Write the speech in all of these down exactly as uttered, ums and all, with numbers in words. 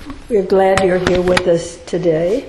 We're glad you're here with us today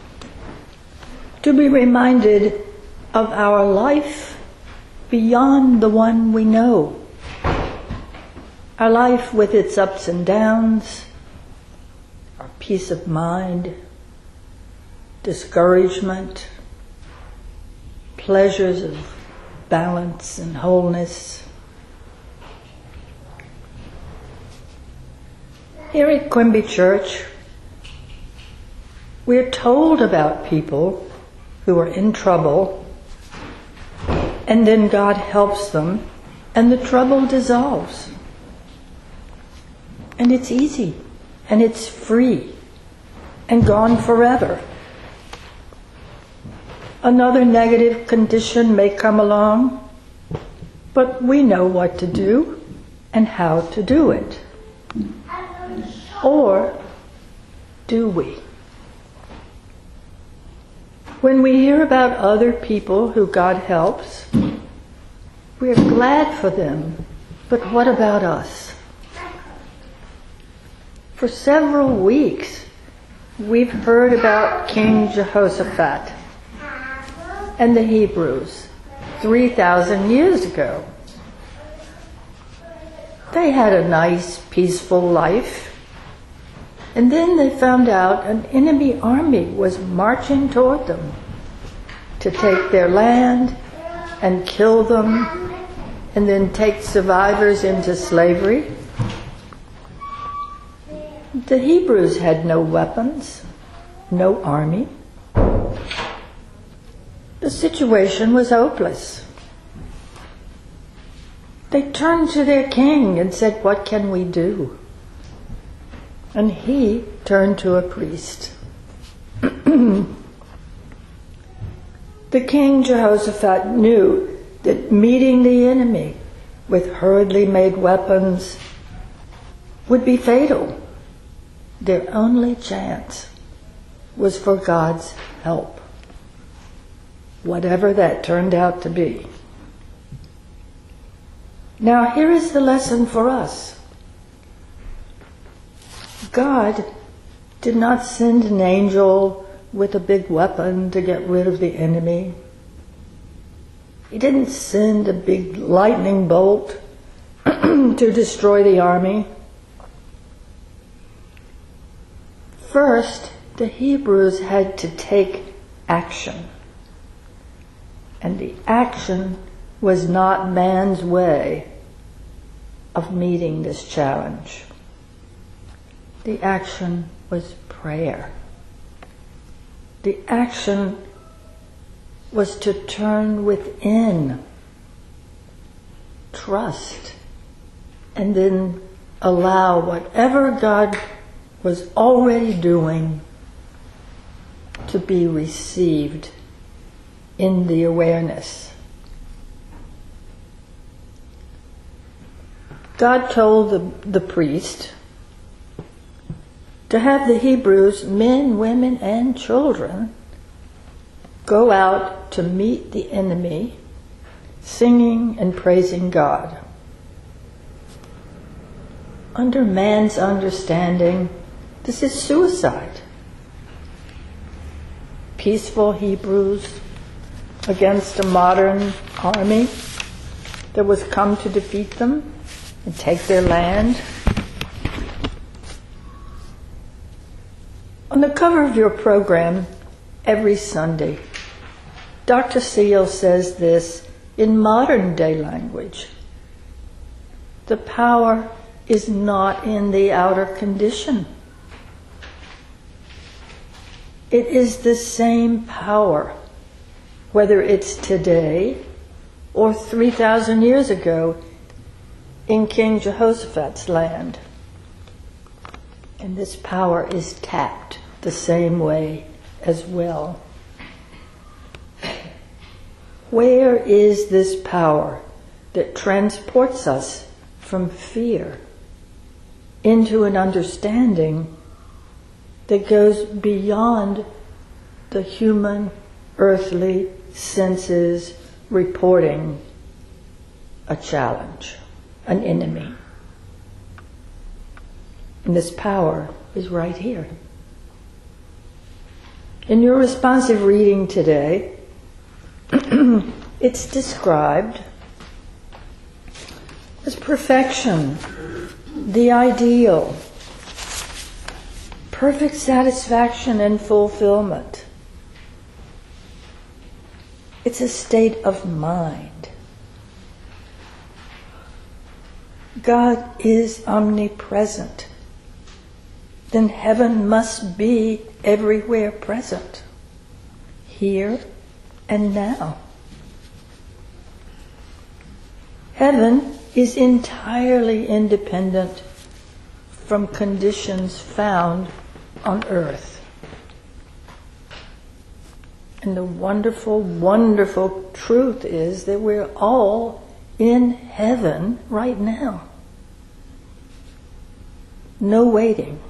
to be reminded of our life beyond the one we know. Our life with its ups and downs, our peace of mind, discouragement, pleasures of balance and wholeness. Here at Quimby Church, we're told about people who are in trouble, and then God helps them, and the trouble dissolves. And it's easy, and it's free, and gone forever. Another negative condition may come along, but we know what to do and how to do it. Or do we? When we hear about other people who God helps, we're glad for them, but what about us? For several weeks, we've heard about King Jehoshaphat and the Hebrews three thousand years ago. They had a nice, peaceful life. And then they found out an enemy army was marching toward them to take their land and kill them and then take survivors into slavery. The Hebrews had no weapons, no army. The situation was hopeless. They turned to their king and said, "What can we do?" And he turned to a priest. The king Jehoshaphat knew that meeting the enemy with hurriedly made weapons would be fatal. Their only chance was for God's help, whatever that turned out to be. Now here is the lesson for us. God did not send an angel with a big weapon to get rid of the enemy. He didn't send a big lightning bolt to destroy the army. First, the Hebrews had to take action. And the action was not man's way of meeting this challenge. The action was prayer. The action was to turn within, trust, and then allow whatever God was already doing to be received in the awareness. God told the, the priest to have the Hebrews, men, women, and children, go out to meet the enemy, singing and praising God. Under man's understanding, this is suicide. Peaceful Hebrews against a modern army that was come to defeat them and take their land. On the cover of your program every Sunday, Doctor Seal says this in modern day language. The power is not in the outer condition. It is the same power, whether it's today or three thousand years ago in King Jehoshaphat's land. And this power is tapped the same way as well. Where is this power that transports us from fear into an understanding that goes beyond the human, earthly senses reporting a challenge, an enemy? And this power is right here. In your responsive reading today, it's described as perfection, the ideal, perfect satisfaction and fulfillment. It's a state of mind. God is omnipresent. Then heaven must be everywhere present, here and now. Heaven is entirely independent from conditions found on earth. And the wonderful, wonderful truth is that we're all in heaven right now. No waiting.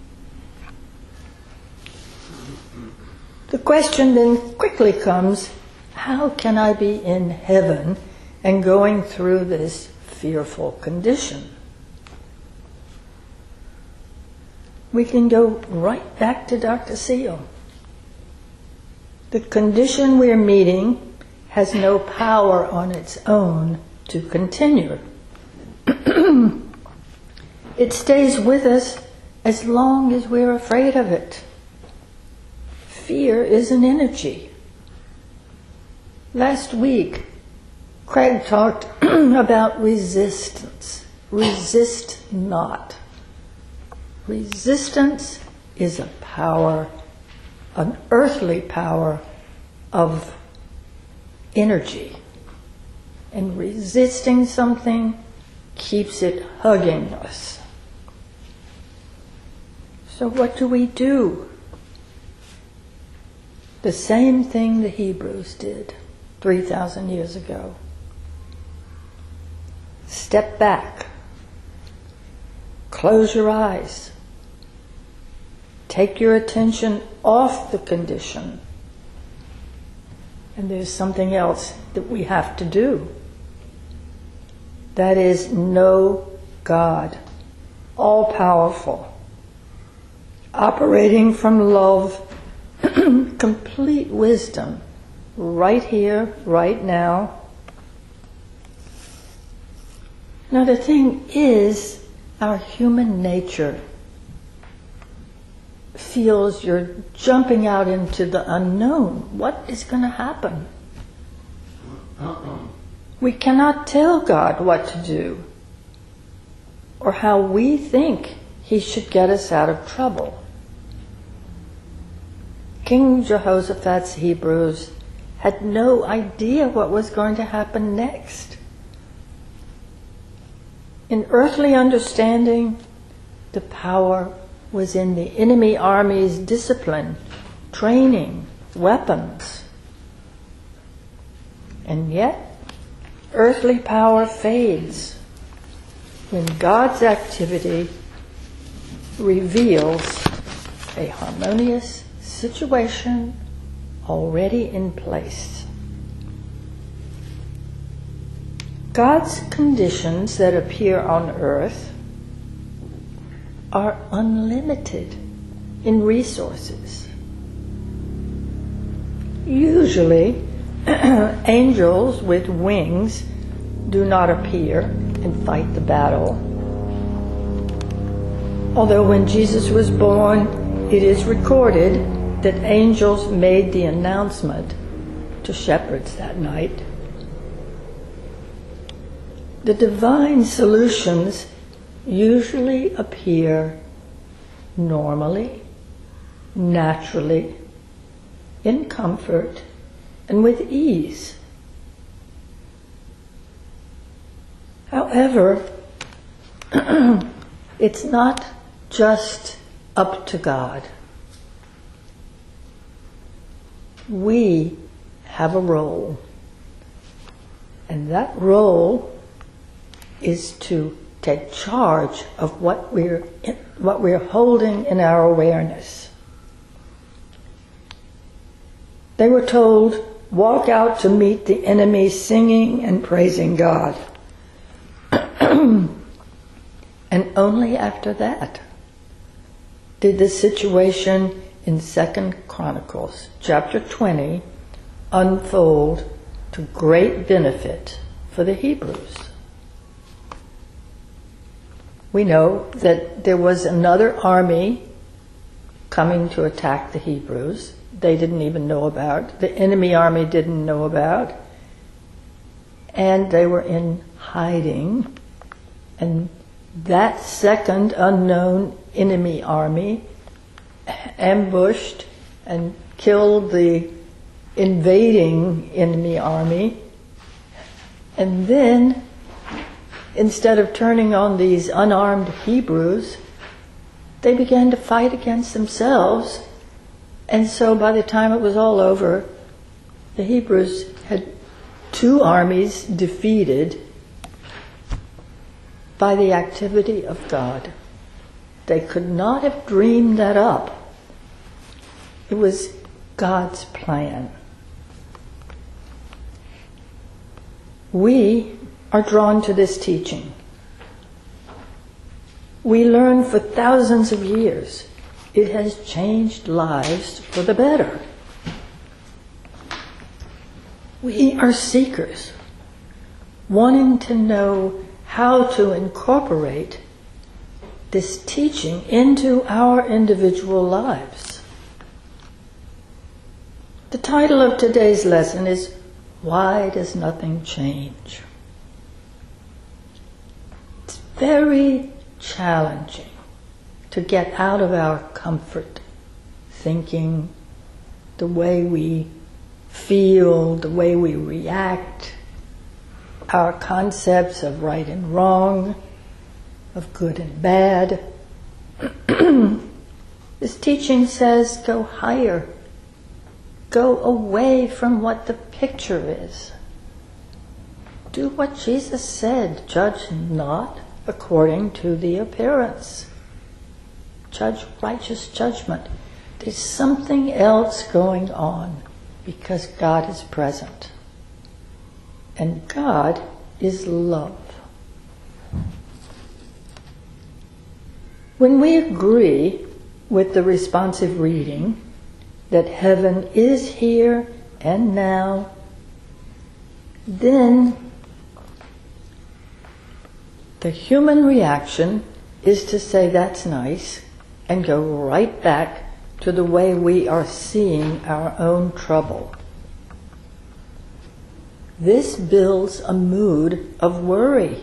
The question then quickly comes, how can I be in heaven and going through this fearful condition? We can go right back to Doctor Seal. The condition we're meeting has no power on its own to continue. It stays with us as long as we're afraid of it. Fear is an energy. Last week, Craig talked about resistance. Resist not. Resistance is a power, an earthly power of energy. And resisting something keeps it hugging us. So what do we do? The same thing the Hebrews did three thousand years ago. Step back. Close your eyes. Take your attention off the condition. And there's something else that we have to do. That is, know God, all-powerful, operating from love, complete wisdom, right here, right now. Now the thing is, our human nature feels you're jumping out into the unknown. What is going to happen? We cannot tell God what to do or how we think He should get us out of trouble. King Jehoshaphat's Hebrews had no idea what was going to happen next. In earthly understanding, the power was in the enemy army's discipline, training, weapons. And yet, earthly power fades when God's activity reveals a harmonious situation already in place. God's conditions that appear on earth are unlimited in resources. Usually, angels with wings do not appear and fight the battle. Although when Jesus was born, it is recorded that angels made the announcement to shepherds that night. The divine solutions usually appear normally, naturally, in comfort, and with ease. However, it's not just up to God. We have a role, and that role is to take charge of what we're what we're holding in our awareness. They were told, walk out to meet the enemy singing and praising God. And only after that did the situation in Second Chronicles chapter twenty unfold to great benefit for the Hebrews. We know that there was another army coming to attack the Hebrews. They didn't even know about. The enemy army didn't know about. And they were in hiding. And that second unknown enemy army ambushed and killed the invading enemy army. And then, instead of turning on these unarmed Hebrews, they began to fight against themselves. And so by the time it was all over, the Hebrews had two armies defeated by the activity of God. They could not have dreamed that up. It was God's plan. We are drawn to this teaching. We learn for thousands of years. It has changed lives for the better. We are seekers, wanting to know how to incorporate this teaching into our individual lives. The title of today's lesson is, Why Does Nothing Change? It's very challenging to get out of our comfort thinking, the way we feel, the way we react, our concepts of right and wrong, of good and bad. This teaching says, go higher. Go away from what the picture is. Do what Jesus said, judge not according to the appearance. Judge righteous judgment. There's something else going on because God is present. And God is love. When we agree with the responsive reading that heaven is here and now, then the human reaction is to say that's nice and go right back to the way we are seeing our own trouble. This builds a mood of worry.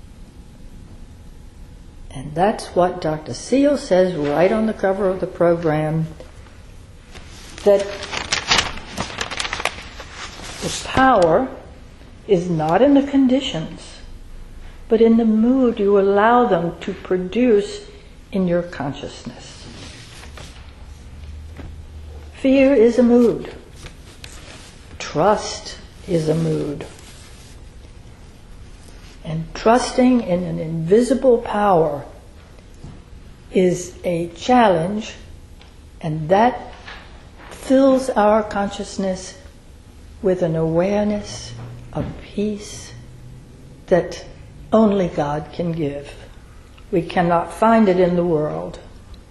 And that's what Doctor Seal says right on the cover of the program, that the power is not in the conditions, but in the mood you allow them to produce in your consciousness. Fear is a mood. Trust is a mood. And trusting in an invisible power is a challenge, and that fills our consciousness with an awareness of peace that only God can give. We cannot find it in the world.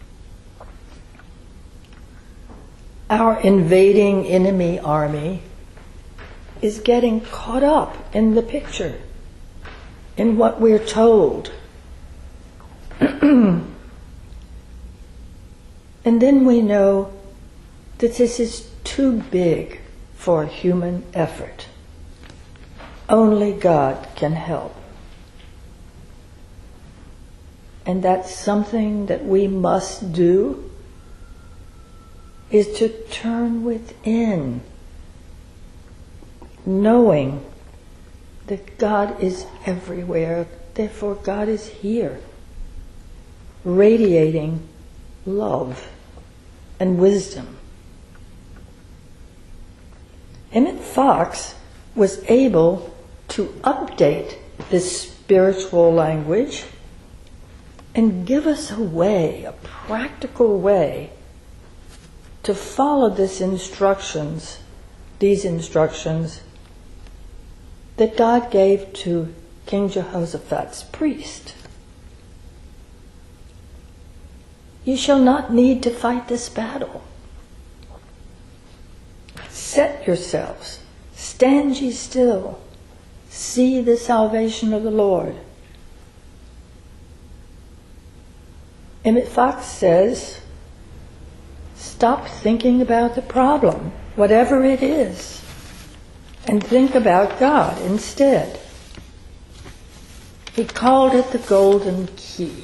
Our invading enemy army is getting caught up in the picture, in what we're told. And then we know that this is too big for human effort. Only God can help. And that's something that we must do, is to turn within, knowing that God is everywhere, therefore God is here, radiating love and wisdom. Emmett Fox was able to update this spiritual language and give us a way, a practical way, to follow this instructions, these instructions that God gave to King Jehoshaphat's priest. You shall not need to fight this battle. Set yourselves, stand ye still, see the salvation of the Lord. Emmett Fox says, stop thinking about the problem, whatever it is, and think about God instead. He called it the golden key.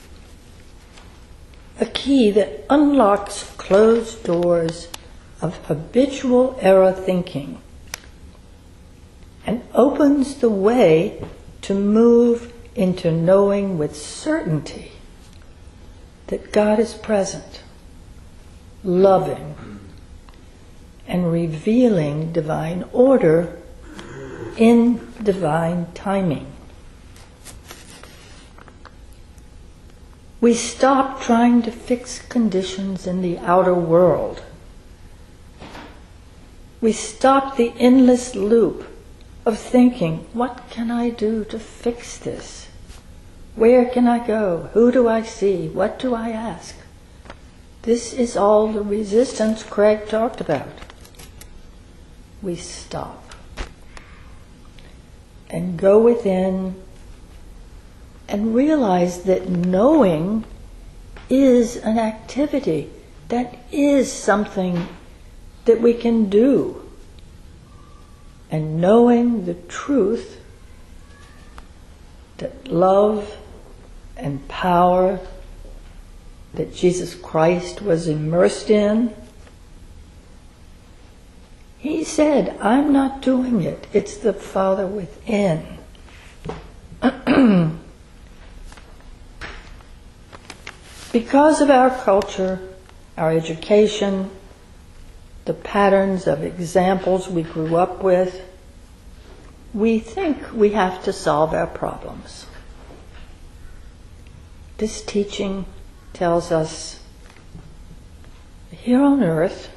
A key that unlocks closed doors of habitual error thinking and opens the way to move into knowing with certainty that God is present, loving, and revealing divine order in divine timing. We stop trying to fix conditions in the outer world. We stop the endless loop of thinking, what can I do to fix this? Where can I go? Who do I see? What do I ask? This is all the resistance Craig talked about. We stop and go within and realize that knowing is an activity, that is something that we can do. And knowing the truth that love and power that Jesus Christ was immersed in, he said, I'm not doing it, it's the Father within. Because of our culture, our education, the patterns of examples we grew up with, we think we have to solve our problems. This teaching tells us, here on earth,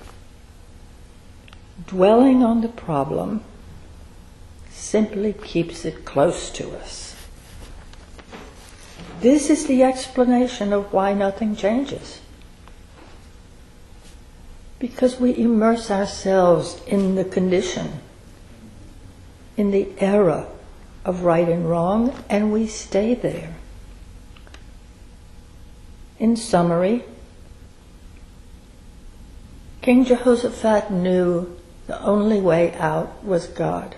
dwelling on the problem simply keeps it close to us. This is the explanation of why nothing changes. Because we immerse ourselves in the condition, in the era of right and wrong, and we stay there. In summary, King Jehoshaphat knew the only way out was God.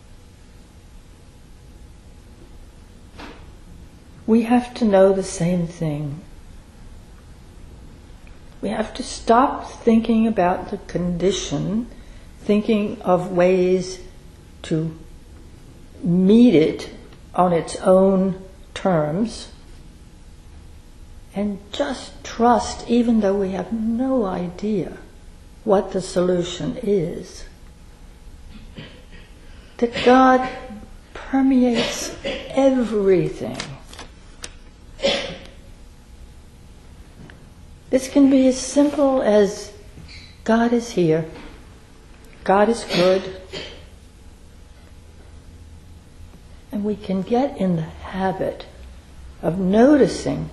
We have to know the same thing. We have to stop thinking about the condition, thinking of ways to meet it on its own terms, and just trust, even though we have no idea what the solution is, that God permeates everything. This can be as simple as God is here, God is good, and we can get in the habit of noticing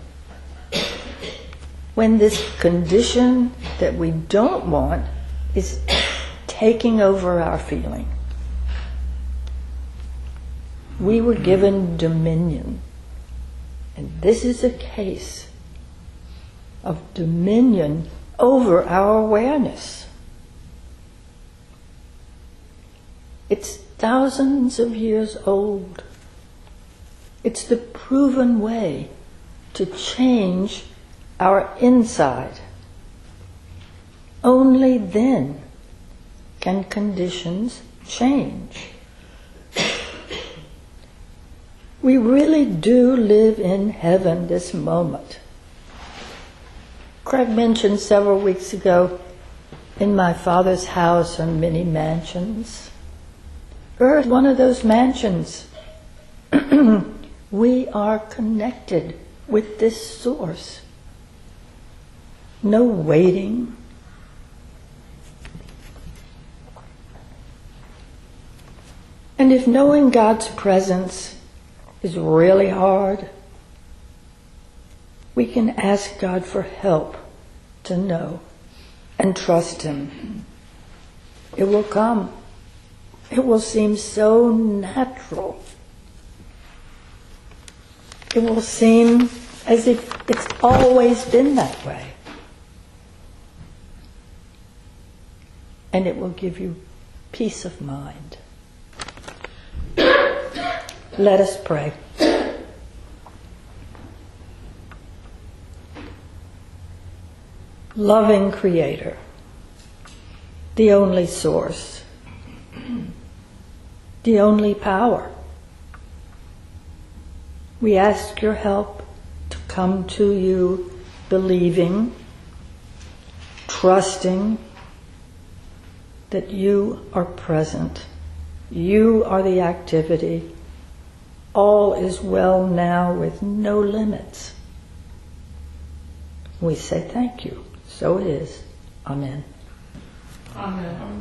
when this condition that we don't want is taking over our feeling. We were given dominion, and this is a case of dominion over our awareness. It's thousands of years old. It's the proven way to change our inside. Only then can conditions change. We really do live in heaven this moment. Craig mentioned several weeks ago, in my Father's house are many mansions. Earth, one of those mansions. We are connected with this source. No waiting. And if knowing God's presence is really hard, we can ask God for help to know and trust Him. It will come. It will seem so natural. It will seem as if it's always been that way. And it will give you peace of mind. Let us pray. Loving Creator, the only source, the only power, we ask your help to come to you believing, trusting that you are present. You are the activity. All is well now with no limits. We say thank you. So it is. Amen. Amen.